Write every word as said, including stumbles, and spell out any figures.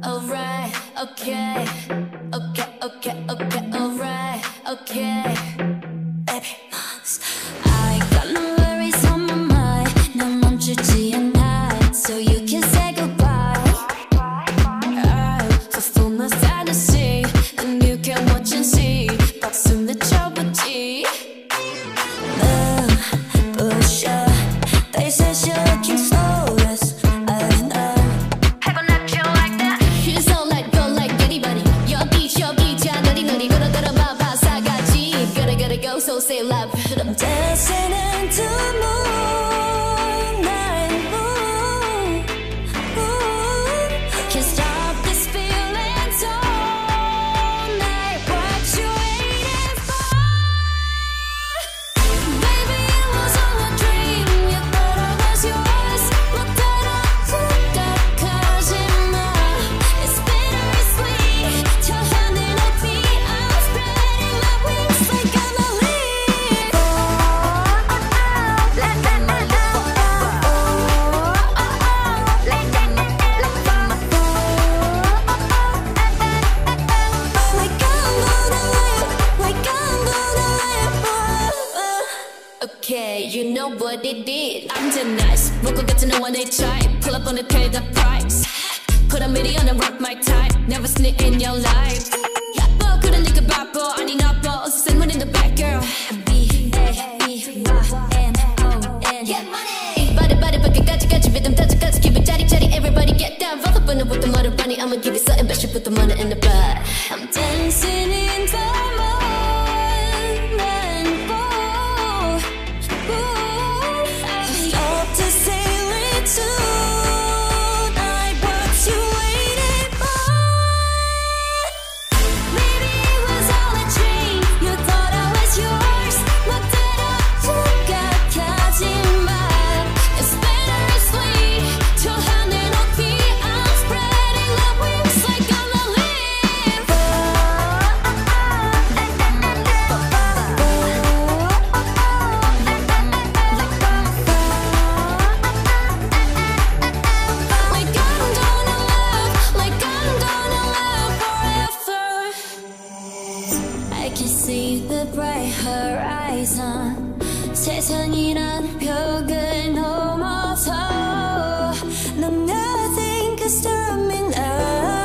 alright, okay, okay, okay, okay, alright, okay. Baby, I got no worries on my mind. 난 멈추지 않아, so you can say goodbye. I fulfill my fantasy, and you can watch and see. 박수는 쳐보지. Move, push up, they say you're looking flawless. I know. Haven't left you like that. Here's all let go like anybody. 여기 저기 자 너리너리 걸어들어 봐봐 사가지. Gotta gotta go, so say loud. I'm dancing into the moonlight. Ooh, ooh. Can't stop this feeling tonight. What you waiting for? Baby, it was all a dream. You thought I was yours. 못 들어줄까 거짓말. It's bittersweet. 저 하늘 높이 I'm spreading my wings like I'm a leaf. Oh, oh, oh, let them know. Oh, oh, oh, let them know. Like I'm gonna live, like I'm gonna live. Okay, you know what it is. I'm too nice. We'll go get to know one they try. Pull up on the pay the price. Put a midi on the rock my type. Never sneak in your life. 야뻐 그런 네가 바빠 아니 나빠. 어서 쌤은 in the back girl. B A B Y N O N. Get money. Body body 밖에까지 까지 rhythm 따지까지 keep it 짜리짜리. Everybody get down. Roll up on the with the mother bunny. I'ma give you something but you put the money in the butt. I'm dancing in the moonlight. Ooh, ooh. Stop to sail it tonight. What you waiting for? Maybe it was all a dream. You thought I was yours. 못 들어줄까 거짓말. It's bittersweet. 저 하늘 높이 I'm spreading my wings like I'm a leaf. Oh, oh, oh, let them know. Oh, oh, oh, let them know. Like I'm gonna love, like I'm gonna love forever. I can see the bright horizon. 세상이란 벽을 넘어서 No nothing can stop me now.